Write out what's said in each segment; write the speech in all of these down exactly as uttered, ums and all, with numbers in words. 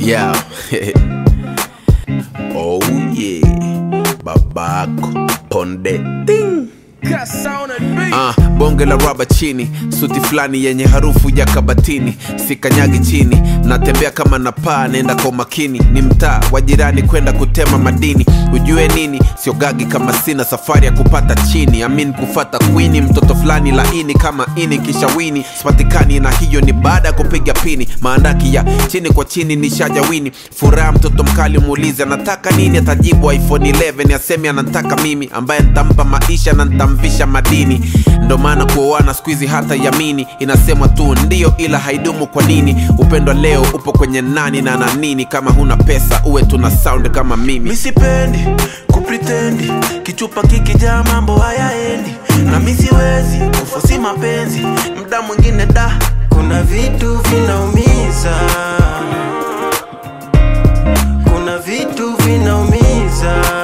Yeah. Oh yeah. Babako Ponde Ting. Ah, bonge la raba chini, suti flani yenye harufu ya kabatini. Sikanyagi chini, natembea kama napaa, nenda kwa makini. Ni mtaa wa jirani kwenda kutema madini. Ujue nini, sio gagi kama sina safari ya kupata chini. Amin kufata queeni, mtoto flani laini kama ini kisha wini. Sipatikani na hiyo ni baada kupiga pini. Maandaki ya chini kwa chini ni shaja wini. Furaha mtoto mkali muulize anataka nini, atajibu iPhone eleven asemi anataka mimi, ambaye nitampa maisha na nitamvisha madini. Ndo maana kuoana squeezy hata yamini. Inasemwa tu ndio ila haidumu kwa nini. Upendo leo upo kwenye nani na na nini. Kama huna pesa uwe tuna sound kama mimi. Misipendi kupretendi, kichupa kikijaa mambo hayaendi. Na misiwezi kufosi mapenzi, mda mwingine da kuna vitu vinaumiza. Kuna vitu vinaumiza.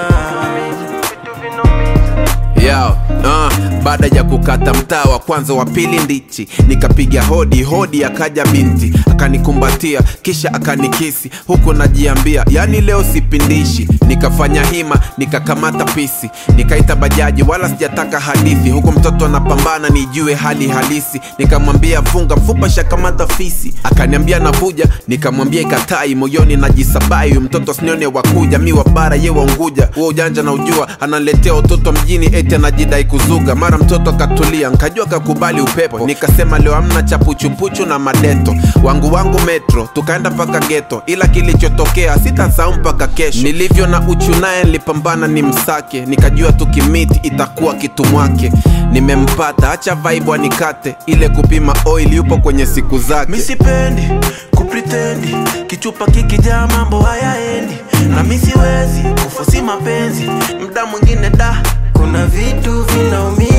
Yo, uh, baada ya kukata mtaa wa kwanza wa pili ndichi, nikapiga hodi hodi akaja binti, akanikumbatia kisha akanikisi. Huku najiambia yani leo sipindishi. Nikafanya hima nikakamata pisi, nikaita bajaji wala sijataka hadithi. Huku mtoto anapambana nijue hali halisi. Nikamwambia funga mfupa shakamata fisi, akaniambia navuja. Nikamwambia ikatai, moyoni najisabai. Mtoto sinione wakuja, mi wabara ye waunguja. Uo ujanja na ujua, analetea utoto mjini eti anajidai kuzuga. Mara mtoto akatulia, nkajua kakubali upepo. Nikasema leo amna chapuchupuchu na madeto. Wangu wangu metro, tukaenda paka ghetto. Ila kilichotokea sitasahau mpaka kesho. Nilivyo na uchunaye nilipambana ni msake. Nikajua tukimiti itakuwa kitu mwake. Nimempata, acha vibe anikate. Ile kupima oil yupo kwenye siku zake. Misipendi kupretendi, kichupa kikijaa mambo hayaendi. Na misiwezi kufosi mapenzi, mda mwingine da kuna vitu vinaumiza.